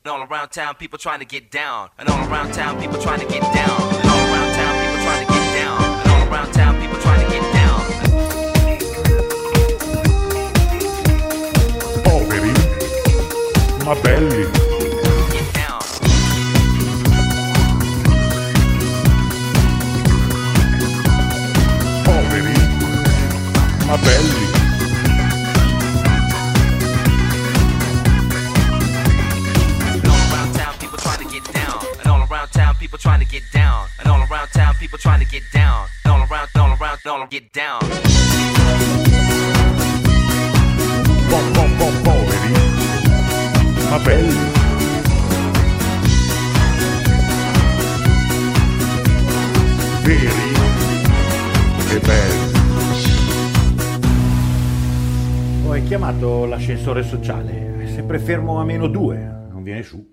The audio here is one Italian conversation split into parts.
And all around town, people trying to get down. And all around town, people trying to get down. And all around town, people trying to get down. And all around town, people trying to get down. Poveri, ma belli. Get down. Poveri, ma belli. People trying to get down, and all around town, people trying to get down, and all around, get down. Poveri, ma belli. Veri e belli. Hai chiamato l'ascensore sociale, è sempre fermo a -2, non viene su.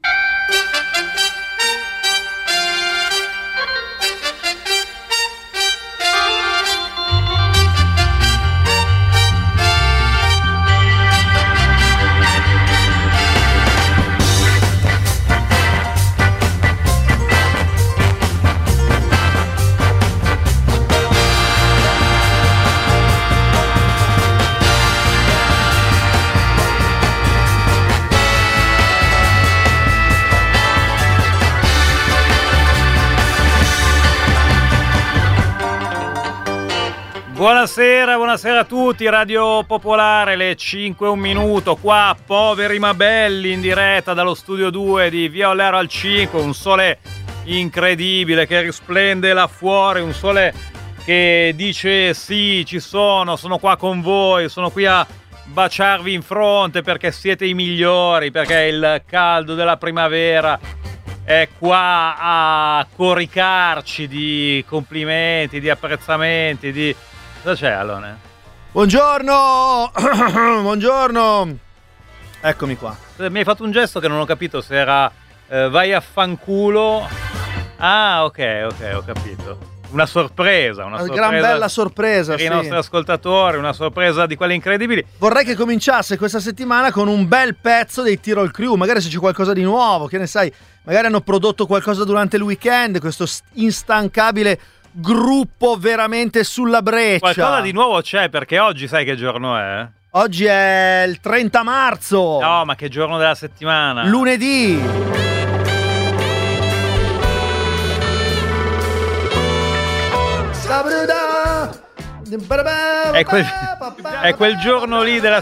Buonasera a tutti, Radio Popolare, le 5:01 qua, poveri ma belli, in diretta dallo studio 2 di Via Ollero al 5, un sole incredibile che risplende là fuori, un sole che dice sì, ci sono qua con voi, sono qui a baciarvi in fronte perché siete i migliori, perché il caldo della primavera è qua a coricarci di complimenti, di apprezzamenti, di... Cosa c'è, Alone? Buongiorno! Buongiorno! Eccomi qua. Mi hai fatto un gesto che non ho capito se era vai a fanculo. Ah, ok, ho capito. Una sorpresa. Una gran bella sorpresa, per i nostri ascoltatori, una sorpresa di quelle incredibili. Vorrei che cominciasse questa settimana con un bel pezzo dei Tirol Crew, magari se c'è qualcosa di nuovo, che ne sai, magari hanno prodotto qualcosa durante il weekend, questo instancabile gruppo veramente sulla breccia. Qualcosa di nuovo c'è, perché oggi sai che giorno è? Oggi è il 30 marzo. No, ma che giorno della settimana? Lunedì. È quel giorno lì della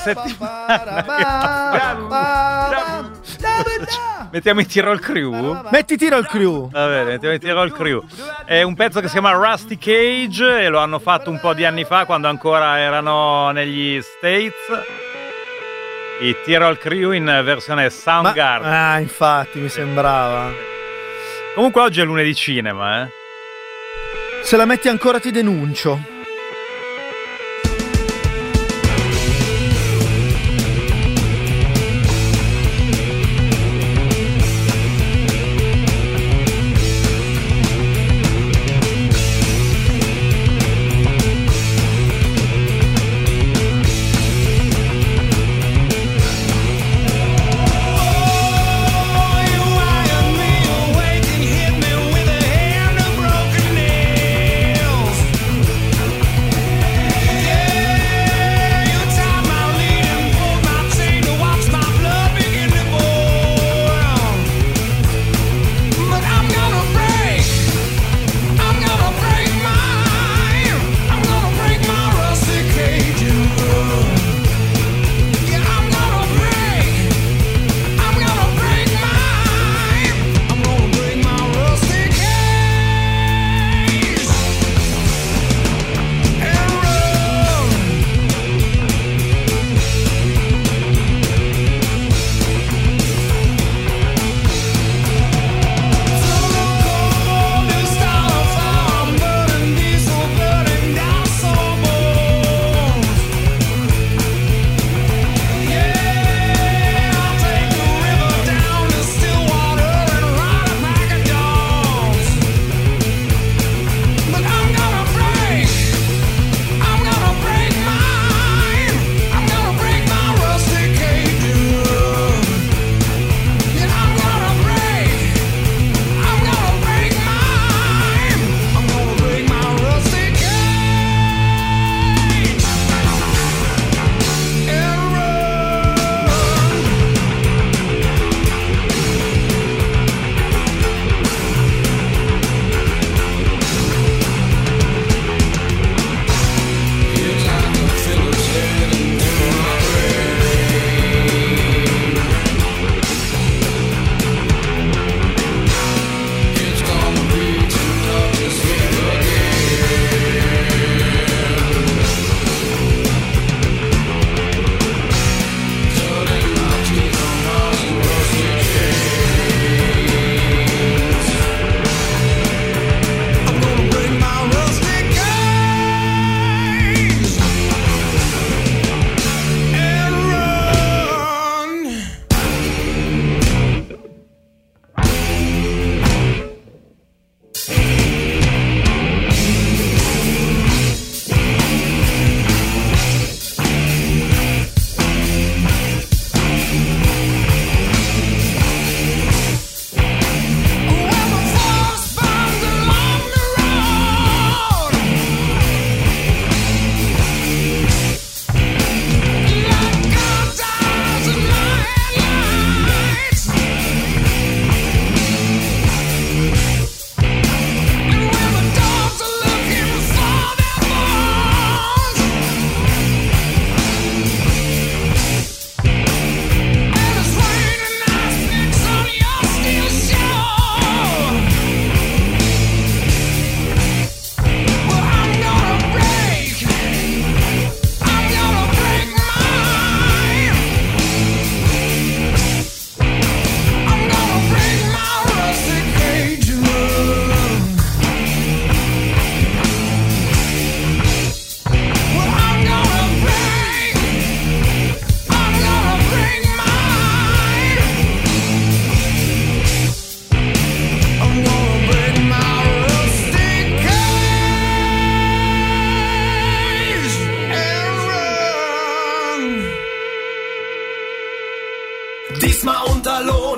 settimana. Mettiamo i Tirol Crew? Metti Tirol Crew. Va bene, mettiamo i Tirol Crew. È un pezzo che si chiama Rusty Cage e lo hanno fatto un po' di anni fa, quando ancora erano negli States. I Tirol Crew in versione Soundgarden. Ah, infatti, mi sembrava. Comunque oggi è lunedì cinema, Se la metti ancora ti denuncio.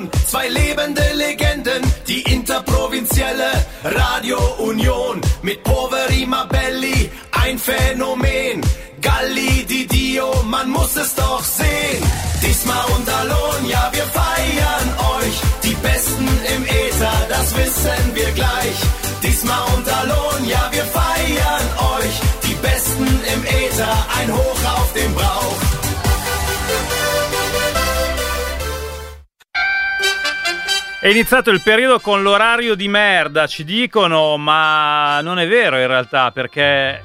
Union, zwei lebende Legenden, die interprovinzielle Radio Union. Mit Poveri Mabelli, ein Phänomen. Galli di Dio, man muss es doch sehen. Diesmal und Alon, ja wir feiern euch. Die Besten im Äther, das wissen wir gleich. Diesmal und Alon, ja wir feiern euch. Die Besten im Äther, ein Hoch auf den Brauch. È iniziato il periodo con l'orario di merda, ci dicono, ma non è vero in realtà, perché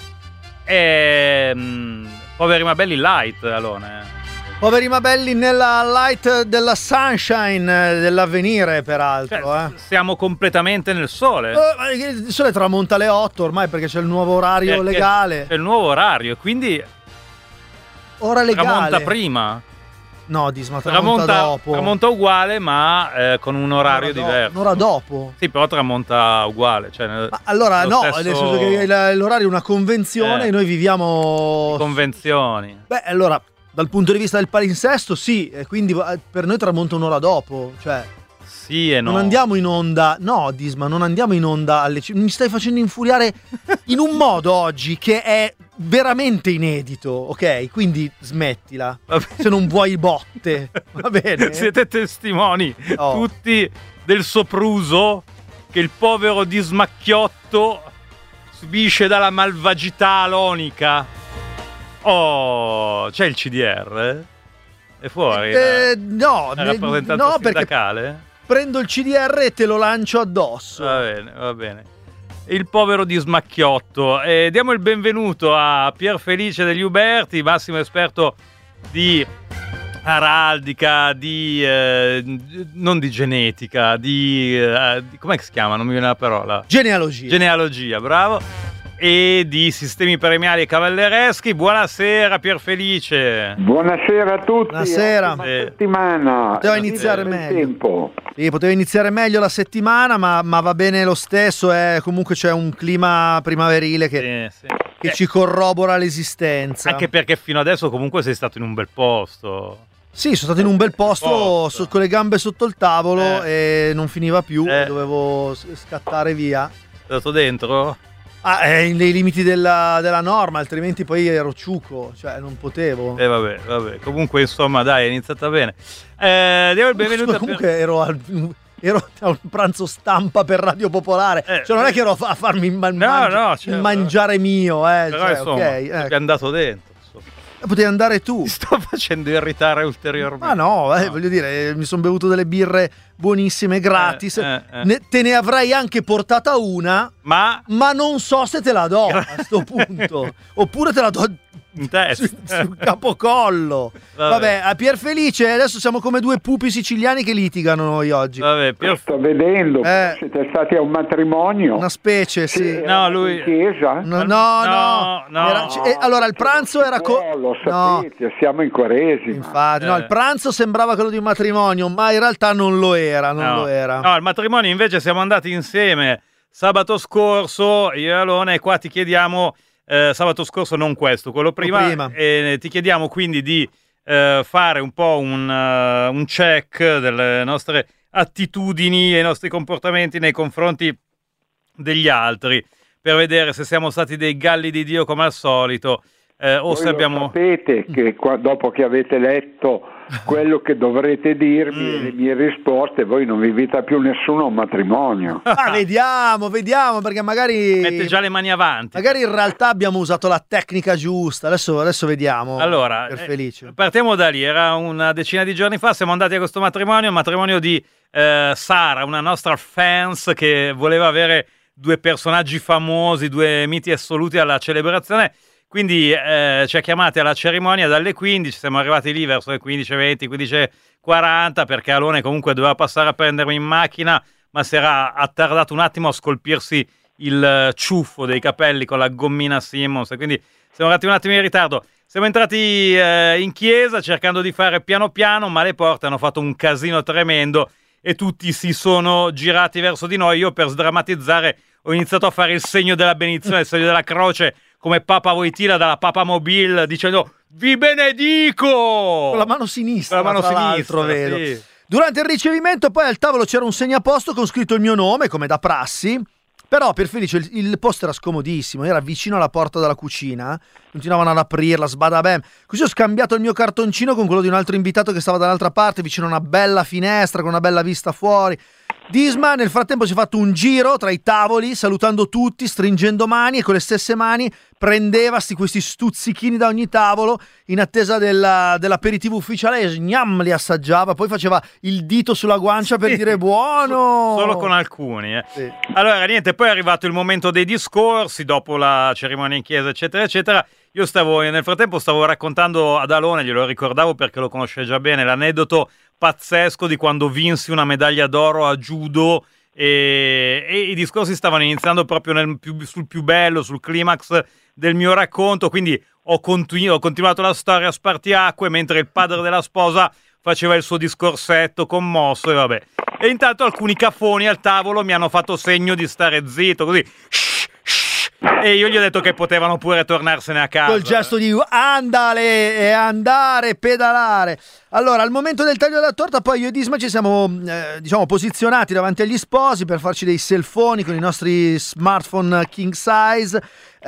è Poveri Mabelli light, Alone. Poveri Mabelli nella light della sunshine dell'avvenire, peraltro. Cioè, siamo completamente nel sole. Il sole tramonta alle 8 ormai perché c'è il nuovo orario Perché legale. C'è il nuovo orario, quindi Ora legale. tramonta prima. No, Disma, tramonta dopo. Tramonta uguale, ma con un orario diverso. Un'ora dopo. Sì, però tramonta uguale. Cioè, Ma allora lo no, stesso- nel senso che l'orario è una convenzione e noi viviamo... convenzioni. Beh, allora, dal punto di vista del palinsesto, sì, e quindi per noi tramonta un'ora dopo, cioè... Sì e no. Non andiamo in onda, no Disma, non andiamo in onda alle... Mi stai facendo infuriare in un modo oggi che è veramente inedito, ok? Quindi smettila, Vabbè. se non vuoi botte, va bene? Siete testimoni Oh. tutti del sopruso che il povero Dismacchiotto subisce dalla malvagità alonica. Oh, c'è il CDR? È fuori? No, la rappresentanza no, perché sindacale? prendo il CDR e te lo lancio addosso. Va bene, va bene. Il povero Dismacchiotto. Diamo il benvenuto a Pier Felice degli Uberti, massimo esperto di araldica, non di genetica, di com'è che si chiama? Non mi viene la parola. Genealogia, bravo. E di sistemi premiali e cavallereschi. Buonasera Pier Felice. Buonasera a tutti. Buonasera. Ottima settimana. Poteva iniziare Bel meglio. tempo. Sì, poteva iniziare meglio la settimana, ma va bene lo stesso. Comunque c'è un clima primaverile che ci corrobora l'esistenza. Anche perché fino adesso comunque sei stato in un bel posto. Sì, sono stato in un bel posto con le gambe sotto il tavolo e non finiva più, dovevo scattare via. Sei stato dentro? Nei limiti della norma, altrimenti poi ero ciuco, cioè non potevo. Vabbè. Comunque, insomma, dai, è iniziata bene. Diamo il benvenuto Comunque ero a un pranzo stampa per Radio Popolare, cioè non è che ero a farmi il mangiare mio, Però cioè, insomma, ok, sei andato dentro. potevi andare tu. Ti sto facendo irritare ulteriormente. Ma no, voglio dire, mi sono bevuto delle birre buonissime gratis. Te ne avrei anche portata una, ma non so se te la do a sto punto. Oppure te la do in testa sul capocollo. Vabbè, a Pier Felice adesso siamo come due pupi siciliani che litigano noi oggi. Vabbè, sto vedendo, siete stati a un matrimonio. Una specie, sì. No, lui in chiesa? No. Allora il pranzo era lo sapete, siamo in Quaresima. Infatti, no, il pranzo sembrava quello di un matrimonio, ma in realtà non lo era, lo era. No, al matrimonio invece siamo andati insieme sabato scorso, io e Alone, e qua ti chiediamo sabato scorso, non questo, quello prima. E ti chiediamo quindi di fare un po' un check delle nostre attitudini e i nostri comportamenti nei confronti degli altri, per vedere se siamo stati dei galli di Dio come al solito, o se abbiamo... Sapete che dopo che avete letto quello che dovrete dirmi e le mie risposte, voi non vi invita più nessuno a un matrimonio. Vediamo, perché magari mette già le mani avanti. Magari in realtà abbiamo usato la tecnica giusta. Adesso vediamo. Allora, per Felice. Partiamo da lì. Era una decina di giorni fa, siamo andati a questo matrimonio, un matrimonio di Sara, una nostra fans che voleva avere due personaggi famosi, due miti assoluti alla celebrazione. Quindi ci ha chiamati alla cerimonia dalle 15, siamo arrivati lì verso le 15:20, 15:40, perché Alone comunque doveva passare a prendermi in macchina, ma si era attardato un attimo a scolpirsi il ciuffo dei capelli con la gommina Simmons, e quindi siamo arrivati un attimo in ritardo. Siamo entrati in chiesa cercando di fare piano piano, ma le porte hanno fatto un casino tremendo e tutti si sono girati verso di noi. Io, per sdrammatizzare, ho iniziato a fare il segno della benedizione, il segno della croce, come Papa Wojtyla dalla Papa Mobile, dicendo vi benedico con la mano sinistra, vedo. Sì. Durante il ricevimento poi al tavolo c'era un segnaposto con scritto il mio nome, come da prassi, però per Felice il posto era scomodissimo, era vicino alla porta della cucina, continuavano ad aprirla, sbadabem, così ho scambiato il mio cartoncino con quello di un altro invitato che stava dall'altra parte, vicino a una bella finestra, con una bella vista fuori. Disma nel frattempo si è fatto un giro tra i tavoli, salutando tutti, stringendo mani, e con le stesse mani prendeva questi stuzzichini da ogni tavolo in attesa dell'aperitivo ufficiale, e gnam, li assaggiava, poi faceva il dito sulla guancia per dire buono. Solo con alcuni. Sì. Allora, niente, poi è arrivato il momento dei discorsi, dopo la cerimonia in chiesa, eccetera, eccetera. Io nel frattempo stavo raccontando ad Alone, glielo ricordavo perché lo conosce già bene, l'aneddoto pazzesco di quando vinsi una medaglia d'oro a judo, e i discorsi stavano iniziando proprio sul più bello, sul climax del mio racconto, quindi ho continuato la storia a spartiacque mentre il padre della sposa faceva il suo discorsetto commosso, e vabbè. E intanto alcuni cafoni al tavolo mi hanno fatto segno di stare zitto, così. E io gli ho detto che potevano pure tornarsene a casa. Col gesto di andale e andare, pedalare. Allora, al momento del taglio della torta, poi io e Disma ci siamo posizionati davanti agli sposi per farci dei selfoni con i nostri smartphone king size,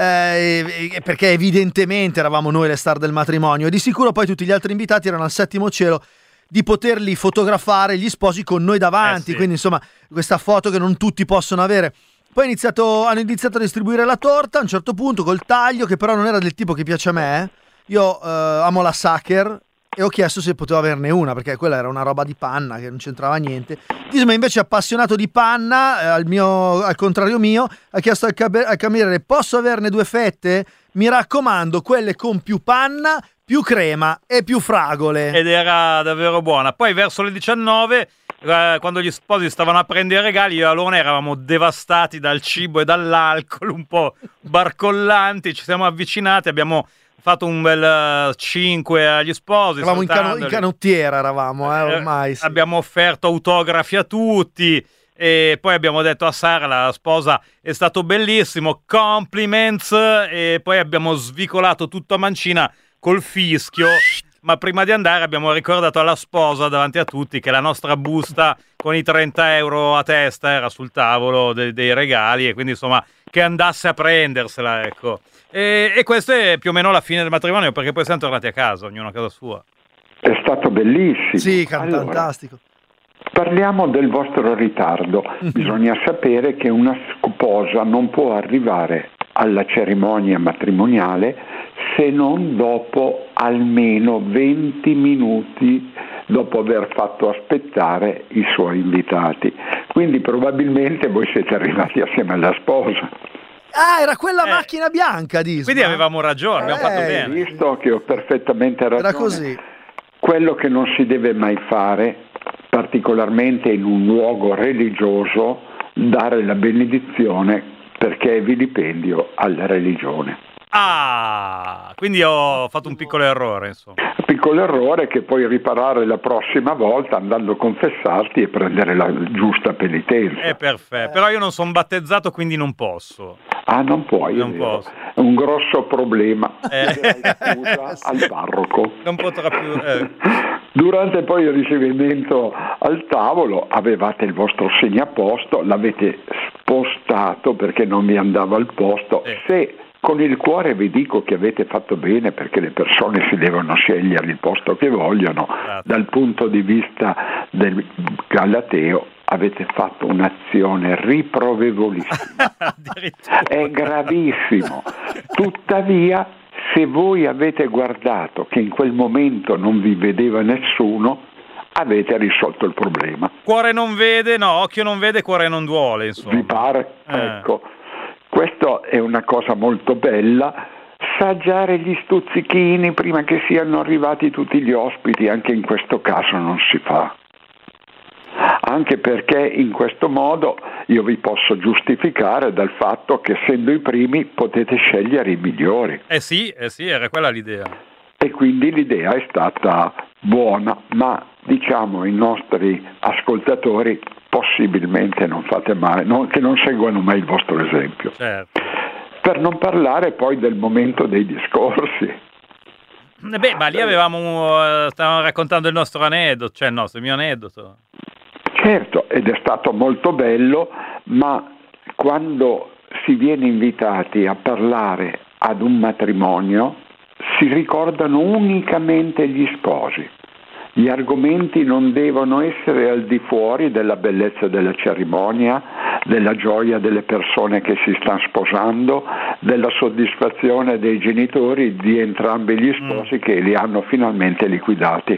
perché evidentemente eravamo noi le star del matrimonio, e di sicuro poi tutti gli altri invitati erano al settimo cielo di poterli fotografare gli sposi con noi davanti, sì. Quindi insomma questa foto che non tutti possono avere. Poi hanno iniziato a distribuire la torta a un certo punto col taglio, che però non era del tipo che piace a me. Io amo la Sacher e ho chiesto se potevo averne una, perché quella era una roba di panna che non c'entrava niente. Disma invece, appassionato di panna, al contrario mio, ha chiesto al cameriere: posso averne 2 fette? Mi raccomando, quelle con più panna, più crema e più fragole. Ed era davvero buona. Poi verso le 19, quando gli sposi stavano a prendere i regali, io e Alone eravamo devastati dal cibo e dall'alcol, un po' barcollanti, ci siamo avvicinati, abbiamo fatto un bel 5 agli sposi. Eravamo in canottiera, ormai. Sì. Abbiamo offerto autografi a tutti, e poi abbiamo detto a Sara, la sposa: è stato bellissimo, compliments, e poi abbiamo svicolato tutto a mancina col fischio. Ma prima di andare abbiamo ricordato alla sposa davanti a tutti che la nostra busta con i 30 euro a testa era sul tavolo dei regali, e quindi insomma che andasse a prendersela, ecco. E questo è più o meno la fine del matrimonio, perché poi siamo tornati a casa, ognuno a casa sua. È stato bellissimo. Sì, allora, fantastico. Parliamo del vostro ritardo. Bisogna sapere che una sposa non può arrivare alla cerimonia matrimoniale se non dopo almeno 20 minuti dopo aver fatto aspettare i suoi invitati. Quindi probabilmente voi siete arrivati assieme alla sposa. Ah, era quella macchina bianca, Disma. Quindi avevamo ragione, abbiamo fatto bene. Visto che ho perfettamente ragione. Era così. Quello che non si deve mai fare, particolarmente in un luogo religioso, dare la benedizione, perché è vilipendio alla religione. Ah, quindi ho fatto un piccolo errore, insomma. Un piccolo errore che puoi riparare la prossima volta andando a confessarti e prendere la giusta penitenza. È perfetto, però io non sono battezzato, quindi non posso. Ah, non puoi, non posso. È un grosso problema. Scusa al parroco. Non potrà più. Durante poi il ricevimento al tavolo avevate il vostro segnaposto, l'avete spostato perché non vi andava al posto. Se con il cuore vi dico che avete fatto bene, perché le persone si devono scegliere il posto che vogliono, dal punto di vista del galateo avete fatto un'azione riprovevolissima. È gravissimo. Tuttavia, se voi avete guardato che in quel momento non vi vedeva nessuno, avete risolto il problema. Cuore non vede, no, occhio non vede, cuore non duole, insomma. Vi pare? Ecco. Questo è una cosa molto bella, assaggiare gli stuzzichini prima che siano arrivati tutti gli ospiti, anche in questo caso non si fa. Anche perché in questo modo io vi posso giustificare dal fatto che essendo i primi potete scegliere i migliori. Eh sì, era quella l'idea. E quindi l'idea è stata buona, ma diciamo ai nostri ascoltatori possibilmente non fate mai, che non seguano mai il vostro esempio. Certo. Per non parlare poi del momento dei discorsi. Ma lì stavamo raccontando il nostro aneddoto, cioè il mio aneddoto. Certo, ed è stato molto bello, ma quando si viene invitati a parlare ad un matrimonio si ricordano unicamente gli sposi. Gli argomenti non devono essere al di fuori della bellezza della cerimonia, della gioia delle persone che si stanno sposando, della soddisfazione dei genitori di entrambi gli sposi che li hanno finalmente liquidati.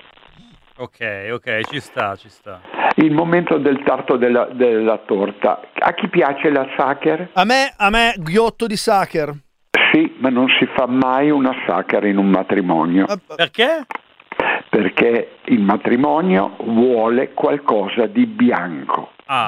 Ok, ci sta. Il momento del tarto della torta. A chi piace la sacher? A me ghiotto di sacher. Sì, ma non si fa mai una sacher in un matrimonio. Perché? Perché il matrimonio vuole qualcosa di bianco.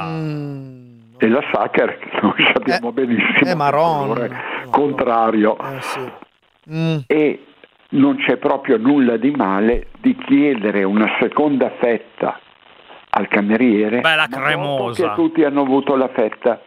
E la sacher noi sappiamo benissimo è marron, contrario. Sì. E non c'è proprio nulla di male di chiedere una seconda fetta al cameriere. Bella cremosa. Che tutti hanno avuto la fetta.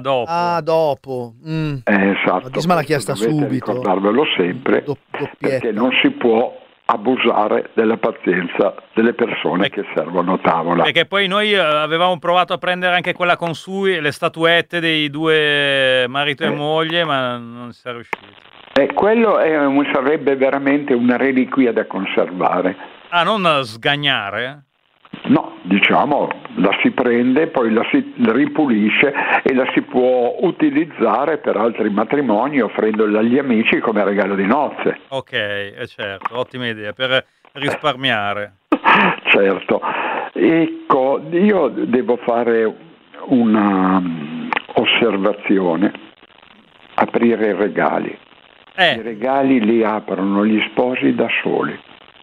Dopo. Esatto. Disma l'ha chiesta subito. Ricordarvelo sempre, perché non si può abusare della pazienza delle persone che servono a tavola. Perché poi noi avevamo provato a prendere anche quella con le statuette dei due marito e moglie, ma non si è riusciti. Quello sarebbe veramente una reliquia da conservare. Non sgagnare? No, diciamo, la si prende, poi la si ripulisce e la si può utilizzare per altri matrimoni offrendola agli amici come regalo di nozze. Ok, certo, ottima idea, per risparmiare. Certo. Ecco, io devo fare una osservazione. Aprire i regali. I regali li aprono gli sposi da soli.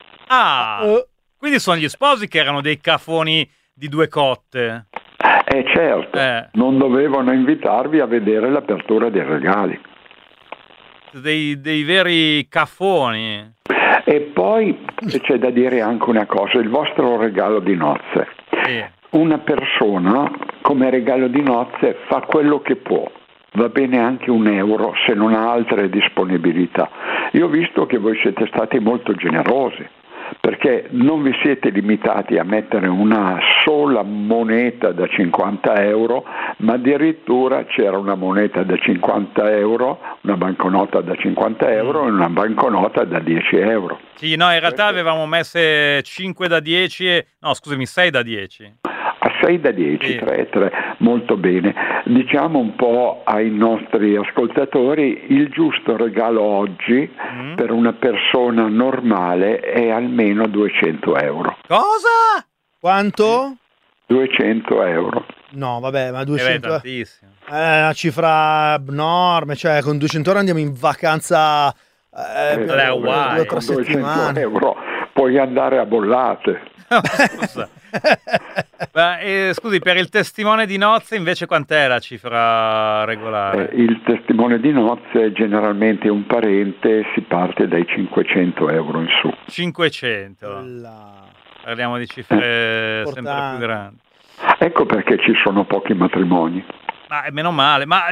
Quindi sono gli sposi che erano dei cafoni di due cotte. Certo, non dovevano invitarvi a vedere l'apertura dei regali. Dei veri cafoni. E poi c'è da dire anche una cosa, il vostro regalo di nozze. Una persona come regalo di nozze fa quello che può. Va bene anche €1 se non ha altre disponibilità. Io ho visto che voi siete stati molto generosi, perché non vi siete limitati a mettere una sola moneta da €50, ma addirittura c'era una moneta da €50, una banconota da €50 e una banconota da €10. Sì, no, in realtà avevamo messe 5 da 10 6 da 10. A 6 da 10, 3, molto bene. Diciamo un po' ai nostri ascoltatori, il giusto regalo oggi per una persona normale è almeno €200. Cosa? Quanto? €200. No, vabbè, ma 200 è tantissimo. È una cifra enorme, cioè con €200 andiamo in vacanza per 2 o 3 settimane. €200 puoi andare a bollate. Scusa. Scusi, per il testimone di nozze invece quant'è la cifra regolare? Il testimone di nozze generalmente un parente, si parte dai €500 in su. 500. Parliamo di cifre sempre più grandi. Ecco perché ci sono pochi matrimoni. Ma meno male. Ma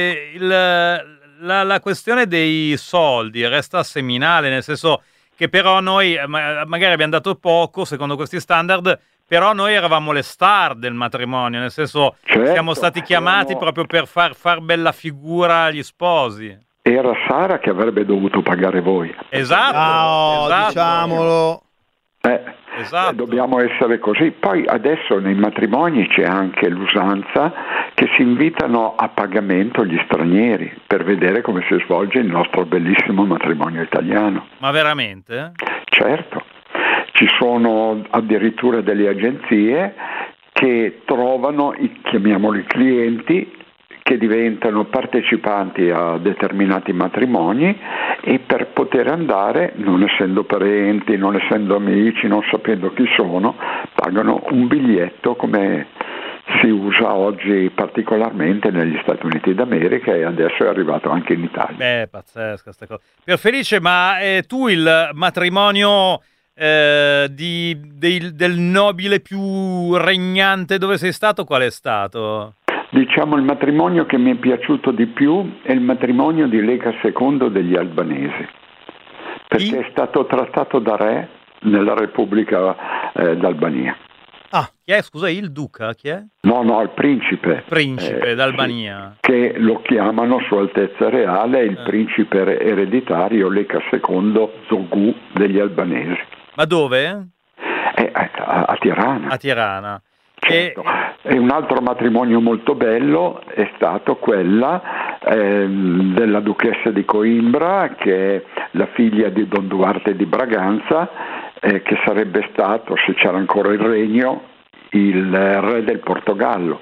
la questione dei soldi resta seminale, nel senso che però noi magari abbiamo dato poco secondo questi standard, però noi eravamo le star del matrimonio, nel senso siamo stati chiamati proprio per far bella figura agli sposi. Era Sara che avrebbe dovuto pagare voi. Esatto. Diciamolo. Esatto. Dobbiamo essere così. Poi adesso nei matrimoni c'è anche l'usanza che si invitano a pagamento gli stranieri per vedere come si svolge il nostro bellissimo matrimonio italiano. Ma veramente? Certo. Ci sono addirittura delle agenzie che trovano, chiamiamoli clienti, che diventano partecipanti a determinati matrimoni e per poter andare, non essendo parenti, non essendo amici, non sapendo chi sono, pagano un biglietto come si usa oggi particolarmente negli Stati Uniti d'America e adesso è arrivato anche in Italia. Pazzesca sta cosa. Pierfelice, ma tu il matrimonio del nobile più regnante dove sei stato, qual è stato? Diciamo il matrimonio che mi è piaciuto di più è il matrimonio di Lega II degli albanesi, perché è stato trattato da re nella Repubblica d'Albania. Chi è? Scusa, il duca? Chi è? No, il principe. Il principe d'Albania. Che lo chiamano Sua Altezza Reale, il principe ereditario Leka II Zogu degli albanesi. Ma dove? A Tirana. A Tirana. Certo. E un altro matrimonio molto bello è stato quella della duchessa di Coimbra, che è la figlia di Don Duarte di Braganza, che sarebbe stato, se c'era ancora il regno, il re del Portogallo.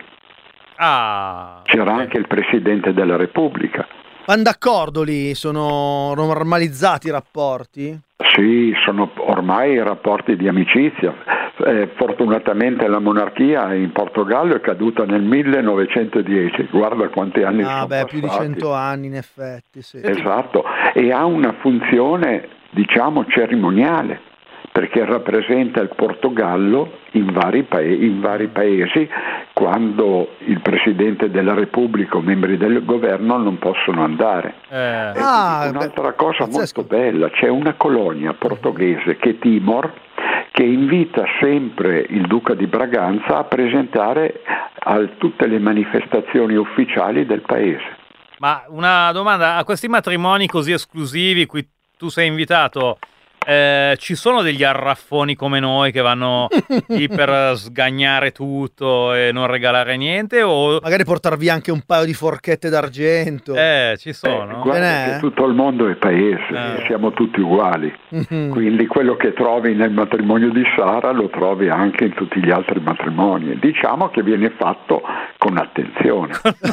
C'era anche il presidente della Repubblica. Vanno d'accordo lì? Sono normalizzati i rapporti? Sì, sono ormai rapporti di amicizia. Fortunatamente la monarchia in Portogallo è caduta nel 1910, guarda quanti anni sono passati. Più di 100 anni in effetti, sì. Esatto, e ha una funzione, diciamo, cerimoniale, perché rappresenta il Portogallo in vari paesi quando il Presidente della Repubblica o membri del governo non possono andare. Un'altra cosa molto bella, c'è una colonia portoghese che è Timor, che invita sempre il Duca di Braganza a presentare a tutte le manifestazioni ufficiali del paese. Ma una domanda, a questi matrimoni così esclusivi cui tu sei invitato, ci sono degli arraffoni come noi che vanno lì per sgagnare tutto e non regalare niente, o magari portar via anche un paio di forchette d'argento? Ci sono. Guarda che tutto il mondo è paese, siamo tutti uguali. Quindi quello che trovi nel matrimonio di Sara lo trovi anche in tutti gli altri matrimoni. Diciamo che viene fatto con attenzione.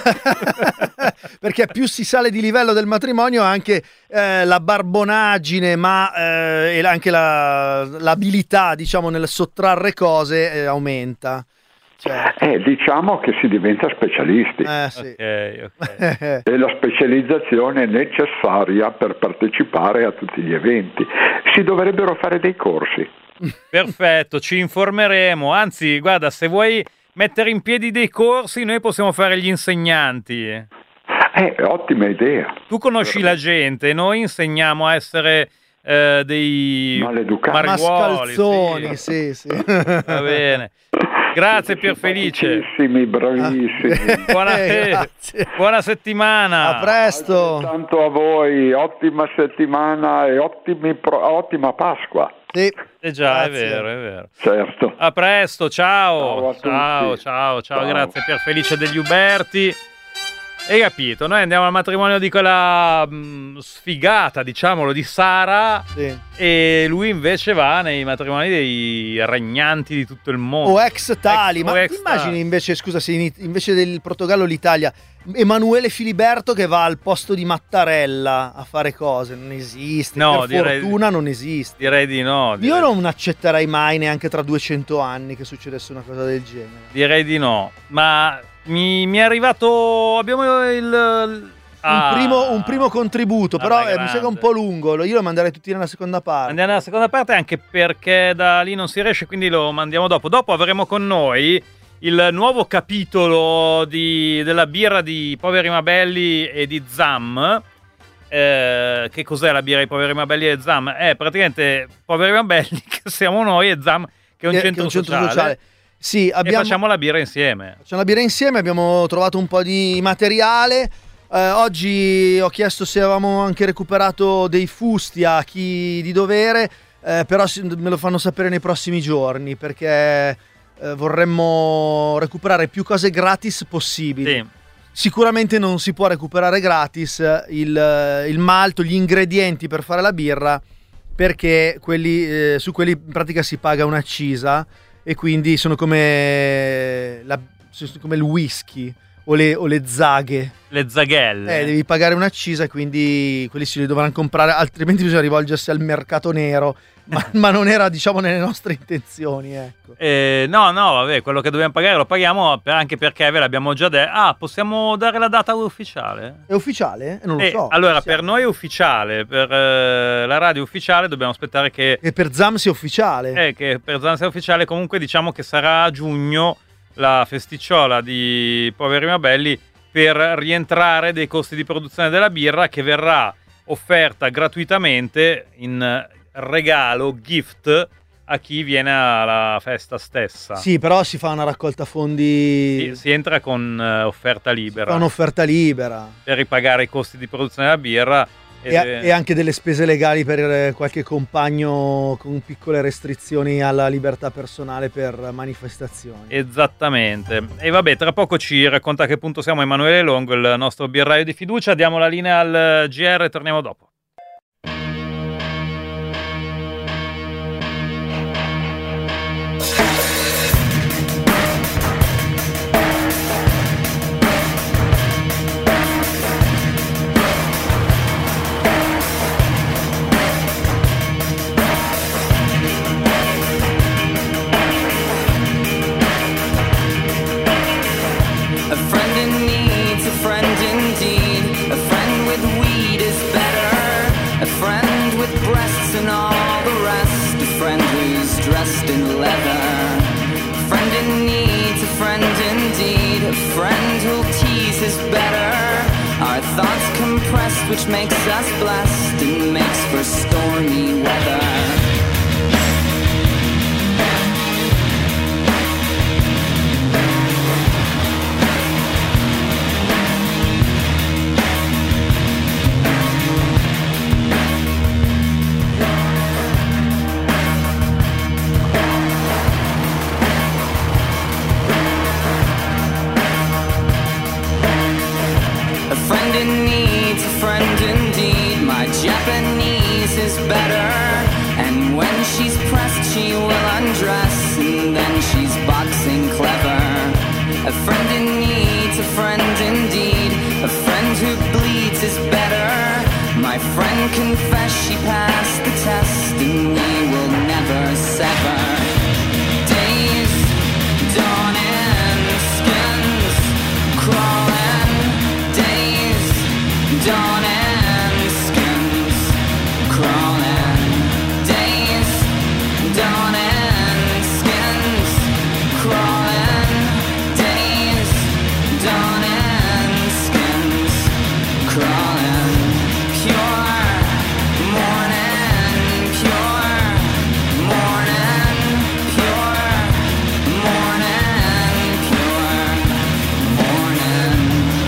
Perché più si sale di livello del matrimonio, anche la barbonaggine, ma e anche l'abilità, diciamo, nel sottrarre cose aumenta. Cioè... diciamo che si diventa specialisti. Sì. Okay. E la specializzazione è necessaria per partecipare a tutti gli eventi. Si dovrebbero fare dei corsi. Perfetto, ci informeremo. Anzi, guarda, se vuoi mettere in piedi dei corsi, noi possiamo fare gli insegnanti. Ottima idea. Tu conosci la gente, noi insegniamo a essere dei maleducati, mascalzoni, sì. Va bene. Grazie Pierfelice. Bravissimi. Buona settimana. A presto. Tanto a voi, ottima settimana e ottima Pasqua. Sì. Già, grazie. È vero. Certo. A presto, ciao. Ciao. Grazie Pierfelice degli Uberti. Hai capito? Noi andiamo al matrimonio di quella sfigata, diciamolo, di Sara, sì. E lui invece va nei matrimoni dei regnanti di tutto il mondo. O ex tali, ma ti immagini invece, scusa, se invece del Portogallo l'Italia, Emanuele Filiberto che va al posto di Mattarella a fare cose? Non esiste, no, per fortuna non esiste. Direi di no. Io non accetterei mai neanche tra 200 anni che succedesse una cosa del genere. Direi di no, ma... Mi è arrivato, abbiamo un primo contributo, però mi sa che è un po' lungo, io lo manderei tutti nella seconda parte. Andiamo nella seconda parte anche perché da lì non si riesce, quindi lo mandiamo dopo. Dopo avremo con noi il nuovo capitolo della birra di Poveri Mabelli e di Zam. Che cos'è la birra di Poveri Mabelli e Zam? Praticamente Poveri Mabelli che siamo noi e Zam che è un centro sociale. Sì, e facciamo la birra insieme. Abbiamo trovato un po' di materiale. Oggi ho chiesto se avevamo anche recuperato dei fusti a chi di dovere, però me lo fanno sapere nei prossimi giorni, perché vorremmo recuperare più cose gratis possibili. Sì. Sicuramente non si può recuperare gratis il malto, gli ingredienti per fare la birra, perché su quelli in pratica si paga un'accisa, e quindi sono come il whisky o le zaghe. Le zaghelle. Devi pagare un'accisa, quindi quelli si li dovranno comprare, altrimenti bisogna rivolgersi al mercato nero, ma non era, diciamo, nelle nostre intenzioni, ecco. No, vabbè, quello che dobbiamo pagare lo paghiamo, anche perché ve l'abbiamo già detto. Possiamo dare la data ufficiale? È ufficiale? Non lo so. Allora, per noi è ufficiale, per la radio ufficiale dobbiamo aspettare che... E per Zam sia ufficiale. Che per Zam sia ufficiale, comunque diciamo che sarà a giugno la festicciola di Poveri Mabelli per rientrare dei costi di produzione della birra, che verrà offerta gratuitamente in regalo, gift, a chi viene alla festa stessa. Sì, però si fa una raccolta fondi. Si entra con offerta libera. Fa un'offerta libera. Per ripagare i costi di produzione della birra. E anche delle spese legali per qualche compagno con piccole restrizioni alla libertà personale per manifestazioni. Esattamente. E vabbè, tra poco ci racconta a che punto siamo Emanuele Longo, il nostro birraio di fiducia. Diamo la linea al GR e torniamo dopo. Which makes us blessed and makes for stormy weather. A friend in need, a friend indeed. My Japanese is better. And when she's pressed, she will undress. And then she's boxing clever. A friend in need, a friend indeed. A friend who bleeds is better. My friend confessed she passed the test. And we will never sever. Days, dawning, skins crawling. Days, dawning, skins crawling. Days, dawning, skins crawling. Days, dawning, skins crawling. Pure morning, pure morning, pure morning, pure morning.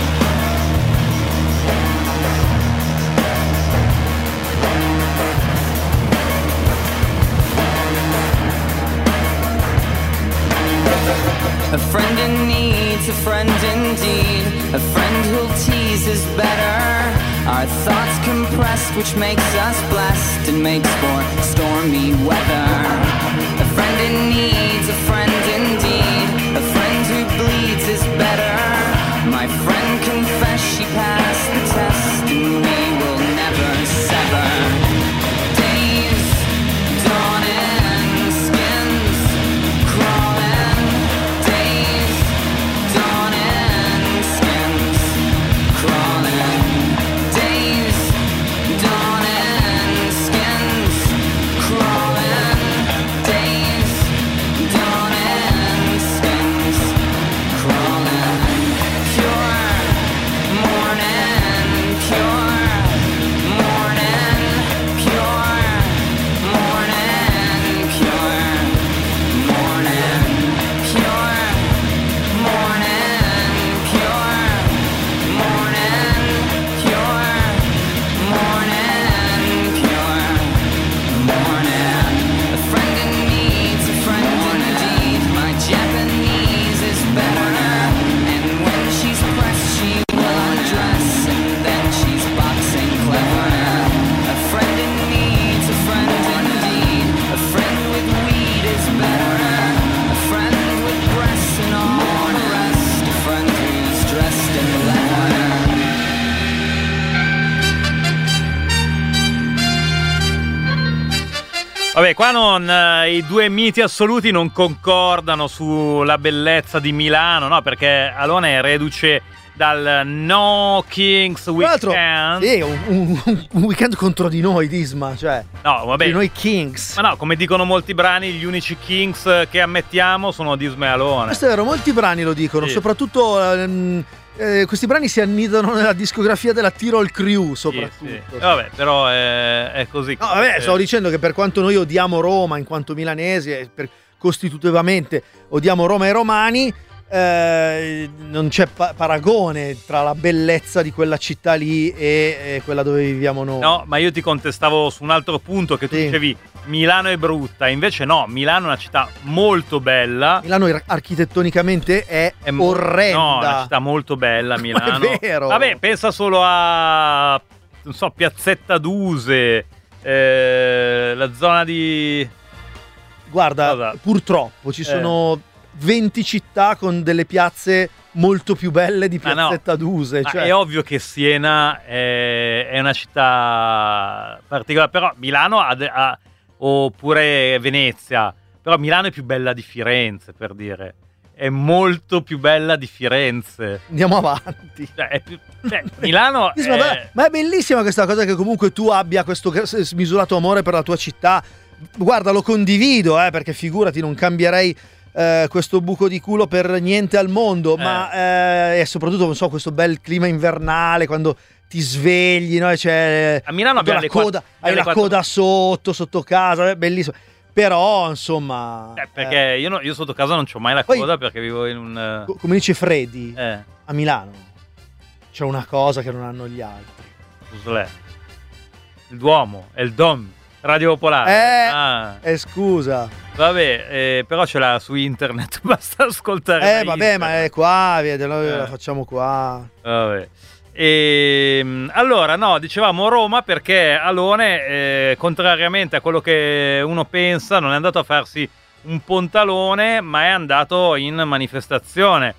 A friend in need, a friend indeed. A friend who'll tease is better. Our thoughts compressed, which makes us blessed and makes for stormy weather. A friend in need, a friend indeed. A friend who bleeds is better. My friend confessed she passed the test, and we will never sever. Days, dawning, skins crawling. Days, dawning, skins crawling. Days, dawning, skins crawling. Days, dawning, skins crawling. Pure morning, pure morning, pure morning, pure morning, pure morning, pure morning, pure morning, pure morning. A friend in need, a friend indeed. My Japanese is better. And when she's pressed, she will undress. And then she's boxing clever. A friend in need, a friend indeed. A friend with weed is better. A friend with breasts and all the rest. A friend who's dressed in leather. Vabbè, qua i due miti assoluti non concordano sulla bellezza di Milano, no? Perché Alona è reduce dal No Kings Tra l'altro, Weekend. sì, un weekend contro di noi, Disma, cioè No, vabbè. di noi Kings. Ma no, come dicono molti brani, gli unici Kings che ammettiamo sono Disma e Alona. Questo è vero, molti brani lo dicono, Sì. soprattutto questi brani si annidano nella discografia della Tirol Crew soprattutto. Sì. Vabbè, però è così. No, vabbè, stavo dicendo che per quanto noi odiamo Roma in quanto milanesi, costitutivamente odiamo Roma e romani, non c'è paragone tra la bellezza di quella città lì e quella dove viviamo noi. No, ma io ti contestavo su un altro punto, che tu dicevi Milano è brutta, invece no, Milano è una città molto bella. Milano architettonicamente è orrenda. No, è una città molto bella Milano. È vero. Vabbè, pensa solo a, non so, Piazzetta Duse, la zona di... Guarda, purtroppo ci sono 20 città con delle piazze molto più belle di Piazzetta Duse. Cioè... È ovvio che Siena è una città particolare, però Milano oppure Venezia, però Milano è più bella di Firenze, per dire. È molto più bella di Firenze. Andiamo avanti. Milano ma è bellissima questa cosa che comunque tu abbia questo smisurato amore per la tua città. Guarda, lo condivido, perché figurati, non cambierei questo buco di culo per niente al mondo, ma e soprattutto, non so, questo bel clima invernale quando ti svegli, no? Cioè, a Milano abbiamo la coda, hai la coda sotto casa, è bellissimo. Però, insomma... perché io sotto casa non c'ho mai la coda, perché vivo in un... Come dice Freddy, a Milano c'è una cosa che non hanno gli altri. Cos'è? Il Duomo, è il Dom, Radio Popolare. Scusa. Vabbè, però ce l'ha su internet, basta ascoltare. Vabbè, ma è qua, noi la facciamo qua. Vabbè. Allora, no, dicevamo Roma perché Alone, contrariamente a quello che uno pensa, non è andato a farsi un pontalone, ma è andato in manifestazione.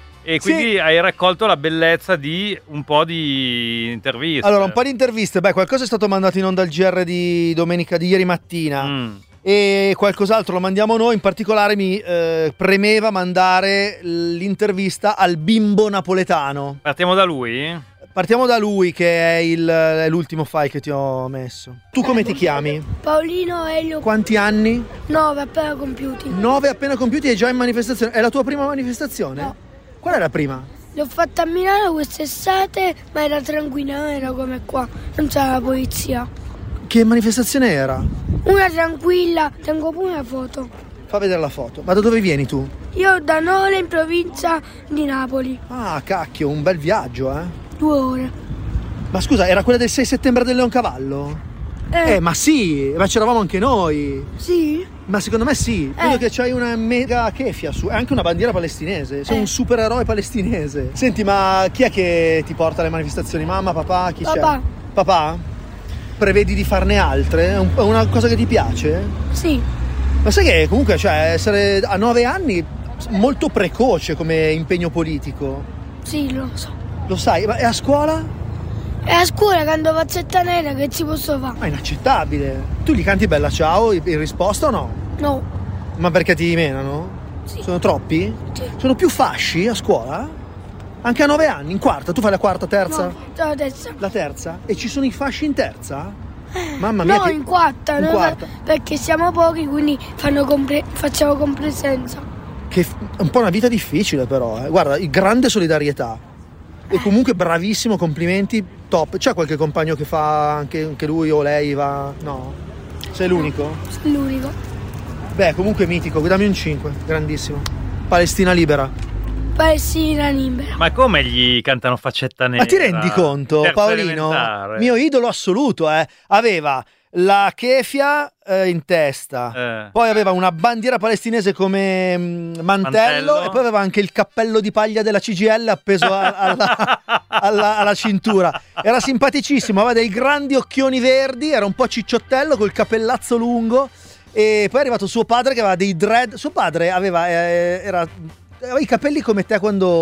E quindi hai raccolto la bellezza di un po' di interviste. Allora, un po' di interviste. Qualcosa è stato mandato in onda al GR di domenica, di ieri mattina. E qualcos'altro lo mandiamo noi. In particolare mi premeva mandare l'intervista al bimbo napoletano. Partiamo da lui? Partiamo da lui, che è l'ultimo file che ti ho messo. Tu come ti chiami? Paolino Elio. Quanti anni? 9 appena compiuti. 9 appena compiuti e già in manifestazione. È la tua prima manifestazione? No. Qual è la prima? L'ho fatta a Milano quest'estate, ma era tranquilla, era come qua, non c'era la polizia. Che manifestazione era? Una tranquilla, tengo pure una foto. Fa vedere la foto. Ma da dove vieni tu? Io da Nole, in provincia di Napoli. Ah, cacchio, un bel viaggio, 2 ore. Ma scusa, era quella del 6 settembre del Leoncavallo? Ma sì, ma c'eravamo anche noi. Sì? Ma secondo me sì. Vedo che c'hai una mega keffia su, e anche una bandiera palestinese. Sei un supereroe palestinese. Senti, ma chi è che ti porta alle manifestazioni? Mamma, papà, chi c'è? Papà? Prevedi di farne altre? È una cosa che ti piace? Sì. Ma sai che comunque, cioè, essere a 9 anni molto precoce come impegno politico? Sì, lo so. Lo sai? Ma è a scuola? È a scuola, canto Fazzetta Nera, che ci posso fare? Ma è inaccettabile. Tu gli canti Bella Ciao in risposta o no? No. Ma perché ti menano? Sì. Sono troppi? Sì. Sono più fasci a scuola? Anche a 9 anni, in quarta? Tu fai la quarta, terza? No, la terza. La terza? E ci sono i fasci in terza? Mamma mia. No, in quarta. In quarta. Perché siamo pochi, quindi facciamo compresenza. Che è un po' una vita difficile però. Guarda, grande solidarietà. E comunque bravissimo, complimenti, top. C'è qualche compagno che fa anche lui o lei va? No? Sei l'unico? Sei l'unico. Beh, comunque mitico, dammi un 5, grandissimo. Palestina libera. Palestina libera. Ma come gli cantano Faccetta Nera? Ma ti rendi conto, Terza Paolino? elementare. Mio idolo assoluto, aveva la kefia in testa, poi aveva una bandiera palestinese come mantello e poi aveva anche il cappello di paglia della CGIL appeso alla cintura. Era simpaticissimo, aveva dei grandi occhioni verdi, era un po' cicciottello col capellazzo lungo. E poi è arrivato suo padre che aveva dei dread. Suo padre aveva i capelli come te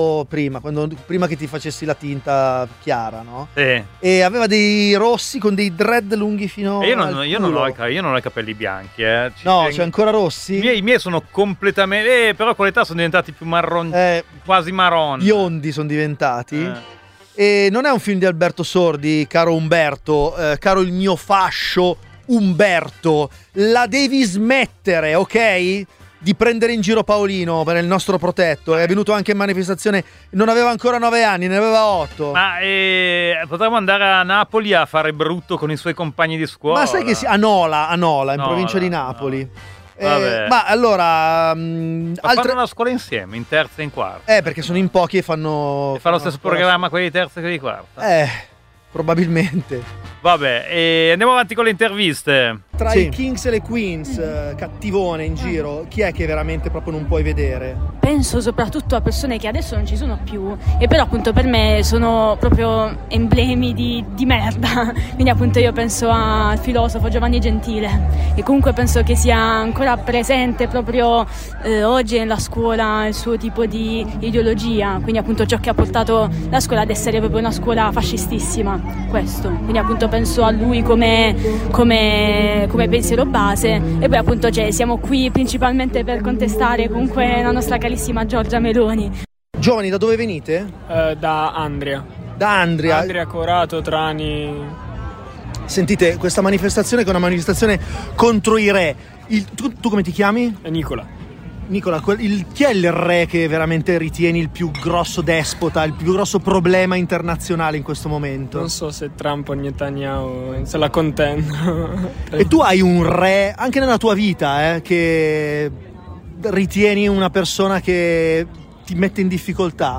prima che ti facessi la tinta chiara, no? Sì. E aveva dei rossi con dei dread lunghi fino io al non culo. ho i capelli bianchi, No, c'è ancora rossi? I miei sono completamente però con l'età sono diventati più marroni, quasi marroni. Biondi sono diventati. E non è un film di Alberto Sordi, caro Umberto, caro il mio fascio Umberto, la devi smettere, ok? di prendere in giro Paolino per il nostro protetto. È venuto anche in manifestazione, non aveva ancora 9 anni, ne aveva 8. Ma potremmo andare a Napoli a fare brutto con i suoi compagni di scuola. Ma sai che a Nola, in provincia di Napoli. Ma allora fanno una scuola insieme, in terza e in quarta. Perché sono in pochi e fanno lo stesso programma quelli di terza e quelli di quarta. Probabilmente. Vabbè, e andiamo avanti con le interviste. Tra i Kings e le Queens, cattivone in giro, chi è che veramente proprio non puoi vedere? Penso soprattutto a persone che adesso non ci sono più, e però appunto per me sono proprio emblemi di merda. Quindi appunto io penso al filosofo Giovanni Gentile, e comunque penso che sia ancora presente proprio oggi nella scuola il suo tipo di ideologia, quindi appunto ciò che ha portato la scuola ad essere proprio una scuola fascistissima, questo. Quindi appunto penso a lui come pensiero base, e poi appunto siamo qui principalmente per contestare comunque la nostra carissima Giorgia Meloni. Giovani, da dove venite? Da Andria. Da Andria? Andria, Corato, Trani. Sentite, questa manifestazione che è una manifestazione contro i re. Tu come ti chiami? Nicola, chi è il re che veramente ritieni il più grosso despota, il più grosso problema internazionale in questo momento? Non so se Trump o Netanyahu se la contendono. E tu hai un re anche nella tua vita, che ritieni una persona che ti mette in difficoltà?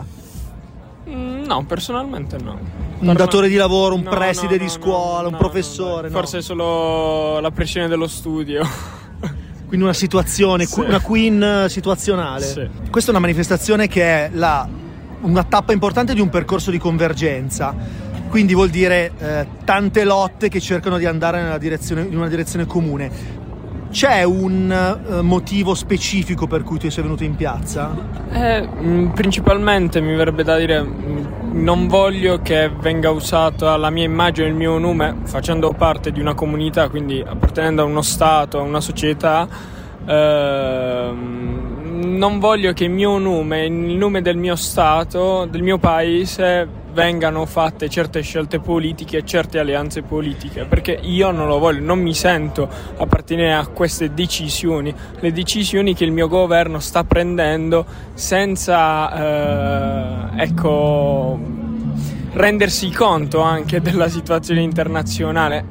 No, personalmente no. Un datore di lavoro, un preside di scuola, un professore? Forse solo la pressione dello studio. Quindi una situazione, una queen situazionale. Sì. Questa è una manifestazione che è una tappa importante di un percorso di convergenza. Quindi vuol dire tante lotte che cercano di andare in una direzione comune. C'è un motivo specifico per cui tu sei venuto in piazza? Principalmente mi verrebbe da dire, non voglio che venga usata la mia immagine, il mio nome, facendo parte di una comunità, quindi appartenendo a uno stato, a una società. Non voglio che il mio nome, il nome del mio stato, del mio paese, vengano fatte certe scelte politiche e certe alleanze politiche, perché io non lo voglio, non mi sento appartenere a queste decisioni, le decisioni che il mio governo sta prendendo senza rendersi conto anche della situazione internazionale.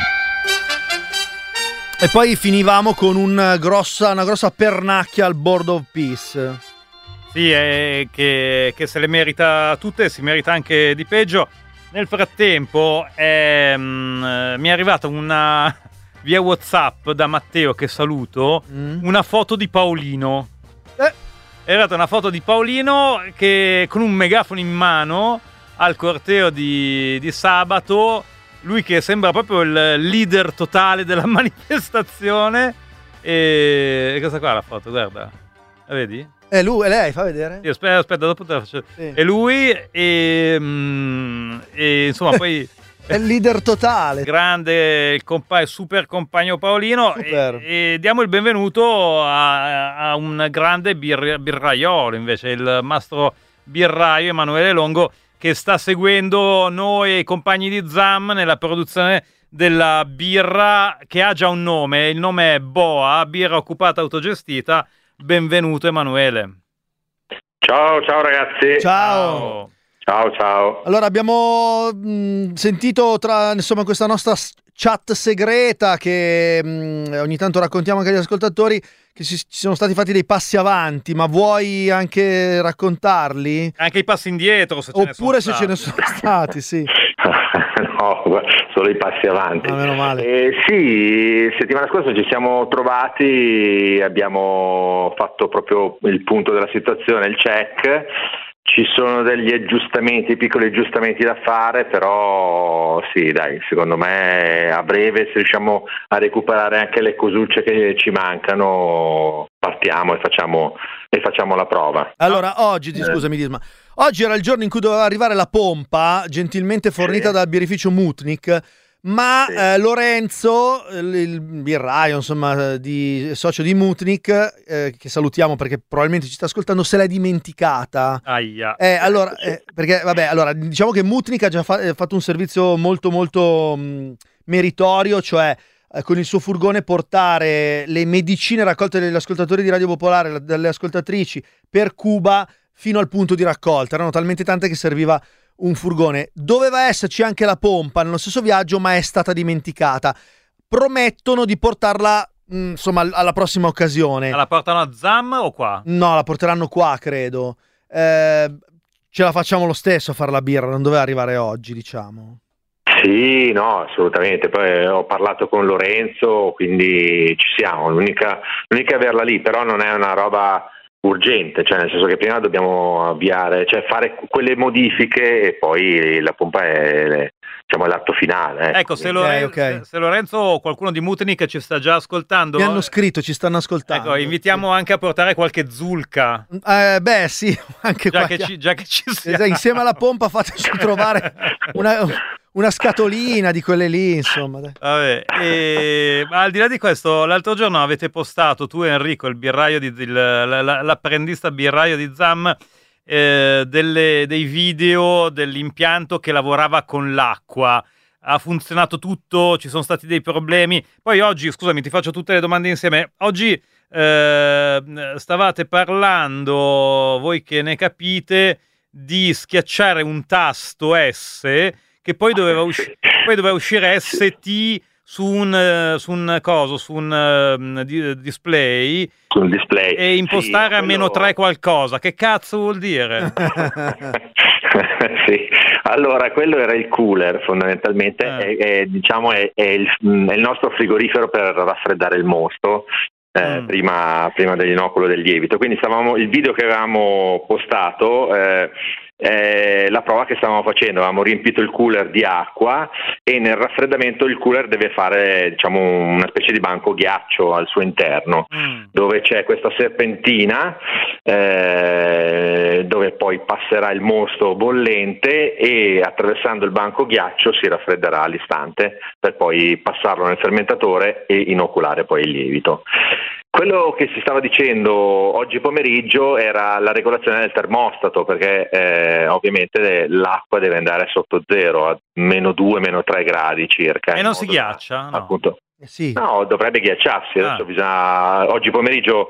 E poi finivamo con una grossa pernacchia al Board of Peace. Sì, che se le merita tutte, si merita anche di peggio. Nel frattempo mi è arrivata una via WhatsApp da Matteo, che saluto, una foto di Paolino. È arrivata una foto di Paolino che con un megafono in mano al corteo di sabato, lui che sembra proprio il leader totale della manifestazione. E questa qua è la foto, guarda, la vedi? È lui, è lei, fa vedere? Sì, aspetta, dopo te la faccio. Sì. È lui e insomma poi è il leader totale. Grande, il super compagno Paolino. E diamo il benvenuto a un grande birraiolo invece, il mastro birraio Emanuele Longo, che sta seguendo noi compagni di ZAM nella produzione della birra che ha già un nome. Il nome è Boa, birra occupata autogestita. Benvenuto Emanuele. Ciao ragazzi. Ciao. Allora abbiamo sentito questa nostra chat segreta che ogni tanto raccontiamo anche agli ascoltatori, che ci sono stati fatti dei passi avanti, ma vuoi anche raccontarli? Anche i passi indietro, se oppure se ce ne sono stati, sì. No, solo i passi avanti. Meno male. Sì, settimana scorsa ci siamo trovati, abbiamo fatto proprio il punto della situazione, il check. Ci sono degli piccoli aggiustamenti da fare, però sì, dai, secondo me a breve, se riusciamo a recuperare anche le cosucce che ci mancano, partiamo e facciamo la prova. Allora, scusami Disma, oggi era il giorno in cui doveva arrivare la pompa, gentilmente fornita dal birrificio Mutnik, ma Lorenzo, il birraio, insomma, socio di Mutnik, che salutiamo perché probabilmente ci sta ascoltando, se l'è dimenticata. Aia. Allora, diciamo che Mutnik ha già fatto un servizio molto molto meritorio, cioè con il suo furgone portare le medicine raccolte dagli ascoltatori di Radio Popolare, dalle ascoltatrici, per Cuba fino al punto di raccolta. Erano talmente tante che serviva un furgone. Doveva esserci anche la pompa nello stesso viaggio, ma è stata dimenticata. Promettono di portarla insomma alla prossima occasione. La portano a Zam o qua? No, la porteranno qua, credo. Ce la facciamo lo stesso a fare la birra, non doveva arrivare oggi, diciamo. Sì, no, assolutamente. Poi ho parlato con Lorenzo, quindi ci siamo. L'unica è averla lì, però non è una roba urgente, cioè nel senso che prima dobbiamo avviare, cioè fare quelle modifiche e poi la pompa è l'atto finale. Ecco, se Lorenzo o qualcuno di Mutnik ci sta già ascoltando, mi hanno scritto, ci stanno ascoltando. Ecco, invitiamo anche a portare qualche zulca. Beh, sì, anche già qua. Già che ci siamo. Insieme alla pompa fateci trovare una scatolina di quelle lì, insomma. Dai. Vabbè, ma al di là di questo, l'altro giorno avete postato tu e Enrico, il birraio l'apprendista birraio di Zam, dei video dell'impianto che lavorava con l'acqua. Ha funzionato tutto, ci sono stati dei problemi. Poi oggi, scusami, ti faccio tutte le domande insieme. Oggi stavate parlando, voi che ne capite, di schiacciare un tasto S che poi doveva uscire ST su un display. Sul display. E impostare a -3 qualcosa. Che cazzo vuol dire? Sì, allora quello era il cooler fondamentalmente, è il nostro frigorifero per raffreddare il mosto. Prima dell'inoculo del lievito, quindi il video che avevamo postato la prova che stavamo facendo, avevamo riempito il cooler di acqua e nel raffreddamento il cooler deve fare una specie di banco ghiaccio al suo interno, dove c'è questa serpentina dove poi passerà il mosto bollente e attraversando il banco ghiaccio si raffredderà all'istante per poi passarlo nel fermentatore e inoculare poi il lievito. Quello che si stava dicendo oggi pomeriggio era la regolazione del termostato, perché ovviamente l'acqua deve andare sotto zero, a -2, -3 gradi circa. E non si ghiaccia? No. Appunto. Sì. No, dovrebbe ghiacciarsi. Adesso oggi pomeriggio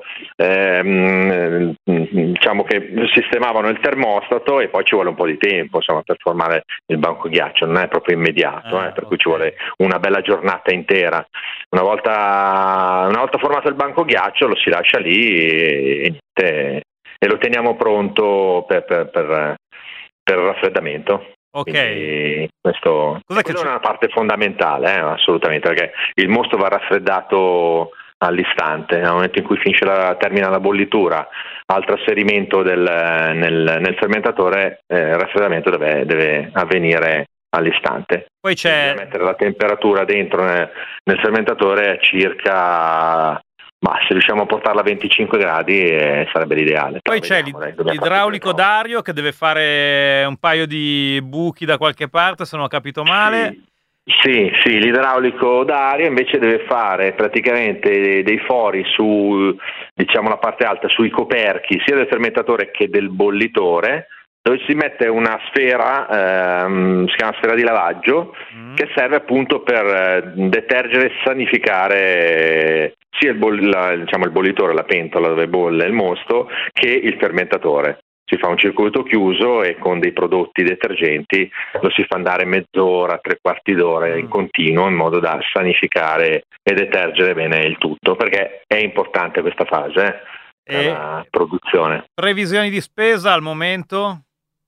diciamo che sistemavano il termostato e poi ci vuole un po' di tempo per formare il banco ghiaccio, non è proprio immediato, per cui ci vuole una bella giornata intera. Una volta formato il banco ghiaccio lo si lascia lì e lo teniamo pronto per il raffreddamento. Ok. Questa è una parte fondamentale, assolutamente, perché il mosto va raffreddato all'istante, nel momento in cui termina la bollitura al trasferimento nel fermentatore, il raffreddamento deve avvenire all'istante. Poi c'è mettere la temperatura dentro nel fermentatore a circa, ma se riusciamo a portarla a 25 gradi sarebbe l'ideale. Poi c'è l'idraulico Dario che deve fare un paio di buchi da qualche parte, se non ho capito male. Sì, l'idraulico Dario invece deve fare praticamente dei fori su, la parte alta, sui coperchi sia del fermentatore che del bollitore, dove si mette una sfera, si chiama sfera di lavaggio, che serve appunto per detergere e sanificare sia il bollitore, la pentola dove bolle il mosto, che il fermentatore. Si fa un circuito chiuso e con dei prodotti detergenti lo si fa andare mezz'ora, 3/4 d'ora in continuo, in modo da sanificare e detergere bene il tutto, perché è importante questa fase della produzione. Previsioni di spesa al momento?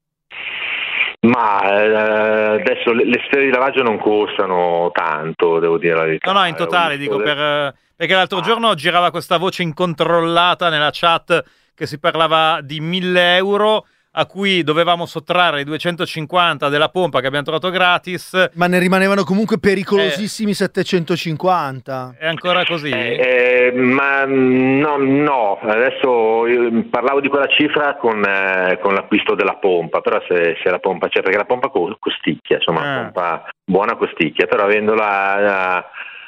Ma adesso le sfere di lavaggio non costano tanto, devo dire la verità. No, in totale dico perché l'altro giorno girava questa voce incontrollata nella chat che si parlava di 1.000 euro a cui dovevamo sottrarre i 250 della pompa che abbiamo trovato gratis. Ma ne rimanevano comunque pericolosissimi 750. È ancora così? Ma no, adesso io parlavo di quella cifra con l'acquisto della pompa, però se la pompa c'è, perché la pompa costicchia, insomma, la pompa buona costicchia, però avendola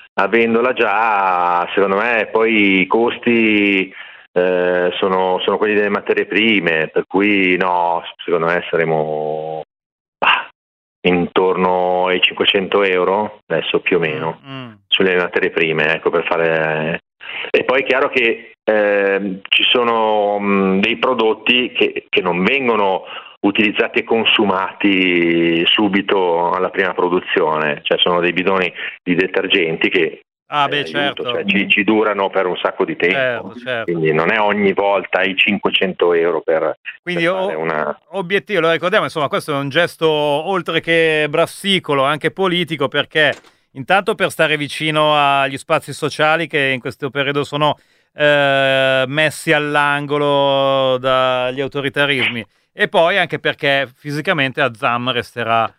già, secondo me poi i costi sono quelli delle materie prime, per cui no, secondo me saremo intorno intorno ai 500 euro, adesso più o meno, sulle materie prime, ecco, per fare... E poi è chiaro che ci sono dei prodotti che non vengono utilizzati e consumati subito alla prima produzione, cioè sono dei bidoni di detergenti che certo. Cioè, ci durano per un sacco di tempo, certo. Quindi non è ogni volta i 500 euro per fare obiettivo, lo ricordiamo, insomma, questo è un gesto oltre che brassicolo, anche politico, perché intanto per stare vicino agli spazi sociali che in questo periodo sono messi all'angolo dagli autoritarismi, e poi anche perché fisicamente a Zam resterà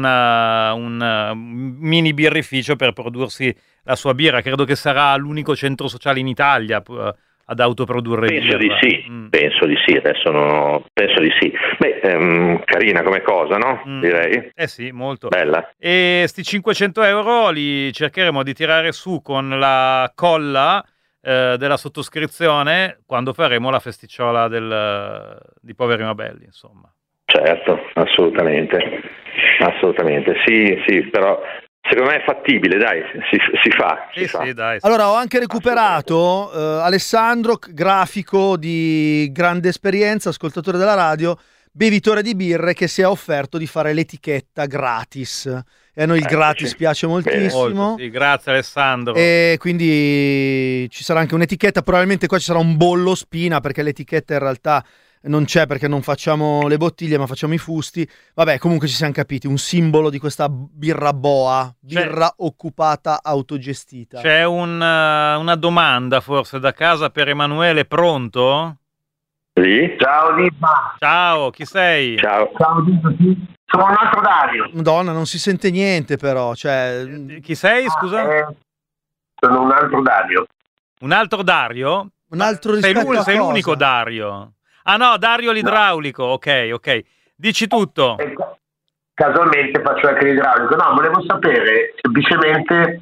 un mini birrificio per prodursi la sua birra. Credo che sarà l'unico centro sociale in Italia ad autoprodurre penso birra. Penso di sì, adesso penso di sì. Beh, carina come cosa, no? Direi. Sì, molto. Bella. E sti 500 euro li cercheremo di tirare su con la colla della sottoscrizione quando faremo la festicciola di Poveri ma Belli, insomma. Certo, assolutamente, sì, però secondo me è fattibile, dai, si fa. Sì, dai. Allora, ho anche recuperato Alessandro, grafico di grande esperienza, ascoltatore della radio, bevitore di birre, che si è offerto di fare l'etichetta gratis. E a noi il gratis piace moltissimo. Molto, sì, grazie Alessandro. E quindi ci sarà anche un'etichetta, probabilmente qua ci sarà un bollo spina, perché l'etichetta in realtà non c'è, perché non facciamo le bottiglie ma facciamo i fusti. Vabbè, comunque ci siamo capiti, un simbolo di questa birra boa, birra occupata autogestita. C'è una domanda forse da casa per Emanuele, pronto? Sì. Ciao Dibba. Ciao, chi sei? Ciao Dibba, sì. Sono un altro Dario. Madonna, non si sente niente però, cioè... Chi sei, scusa? Sono un altro Dario. Un altro Dario? Un altro rispetto a sei cosa? l'unico Dario. Ah no, Dario l'idraulico, ok. Dici tutto. Casualmente faccio anche l'idraulico. No, volevo sapere semplicemente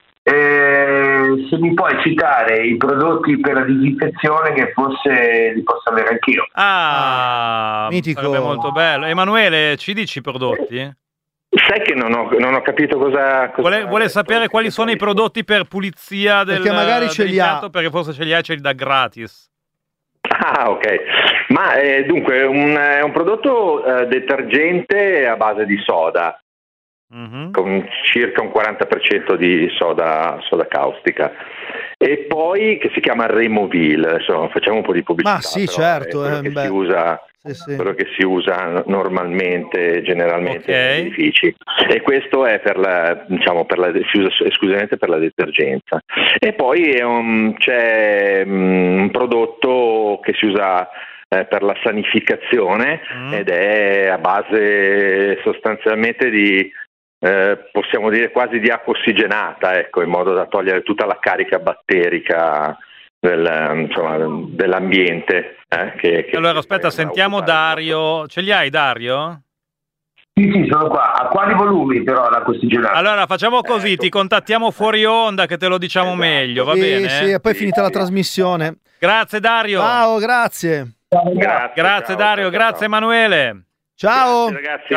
se mi puoi citare i prodotti per la disinfezione che forse li posso avere anch'io. Mitico. Sarebbe molto bello. Emanuele, ci dici i prodotti? Sai che non ho capito cosa vuole sapere quali sono i prodotti per pulizia perché magari ce li ha, perché forse ce li dà gratis. Ah, ok. Ma dunque è un prodotto detergente a base di soda, con circa un 40% di soda caustica, e poi che si chiama Removil. Adesso facciamo un po' di pubblicità. Ma sì, certo, quello che si usa normalmente, generalmente negli edifici, e questo è si usa esclusivamente per la detergenza. E poi c'è un prodotto che si usa per la sanificazione ed è a base sostanzialmente di possiamo dire quasi di acqua ossigenata, ecco, in modo da togliere tutta la carica batterica dell'ambiente. Allora aspetta, sentiamo Dario. Ce li hai, Dario? Sì, sono qua. A quali volumi però l'acqua ossigenata? Allora facciamo così, ti contattiamo fuori onda che te lo diciamo meglio, va bene? Sì, e poi è finita la trasmissione. Grazie Dario. Ciao, grazie. Grazie Dario, grazie Emanuele. Ciao. Grazie, ragazzi.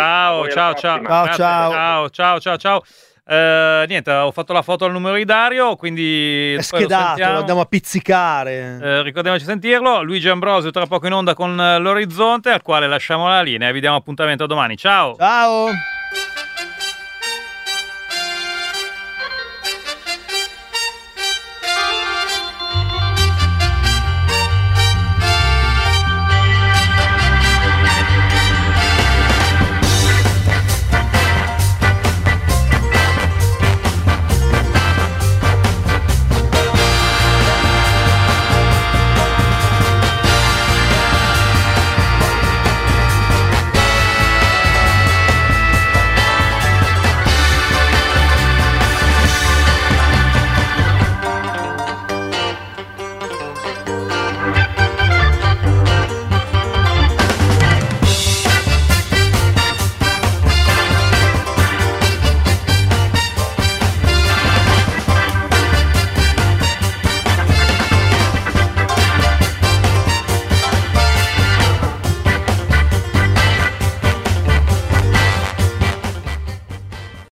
Ciao. Niente, ho fatto la foto al numero di Dario, quindi è schedato, lo andiamo a pizzicare. Ricordiamoci di sentirlo. Luigi Ambrosio tra poco in onda con l'Orizzonte, al quale lasciamo la linea e vi diamo appuntamento a domani. Ciao.